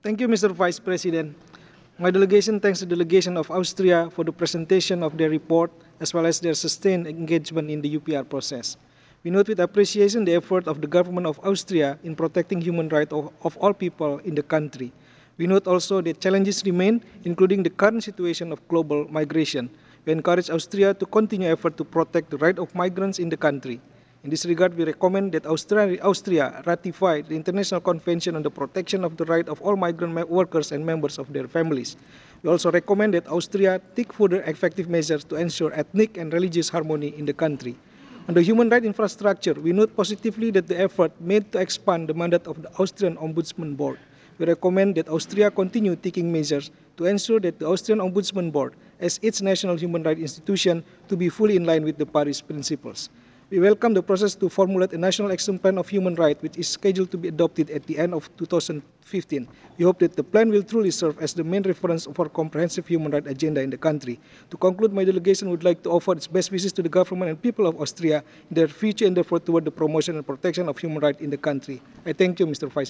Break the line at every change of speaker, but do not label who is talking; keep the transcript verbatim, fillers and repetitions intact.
Thank you, Mister Vice President. My delegation thanks the delegation of Austria for the presentation of their report as well as their sustained engagement in the U P R process. We note with appreciation the effort of the government of Austria in protecting human rights of, of all people in the country. We note also that challenges remain, including the current situation of global migration. We encourage Austria to continue effort to protect the right of migrants in the country. In this regard, we recommend that Austria, Austria ratify the International Convention on the Protection of the Right of all Migrant Workers and members of their families. We also recommend that Austria take further effective measures to ensure ethnic and religious harmony in the country. On the human rights infrastructure, we note positively that the effort made to expand the mandate of the Austrian Ombudsman Board. We recommend that Austria continue taking measures to ensure that the Austrian Ombudsman Board, as its national human rights institution, to be fully in line with the Paris principles. We welcome the process to formulate a National Action Plan of Human Rights, which is scheduled to be adopted at the end of two thousand fifteen. We hope that the plan will truly serve as the main reference for a comprehensive human rights agenda in the country. To conclude, my delegation would like to offer its best wishes to the government and people of Austria in their future endeavor toward the promotion and protection of human rights in the country. I thank you, Mister Vice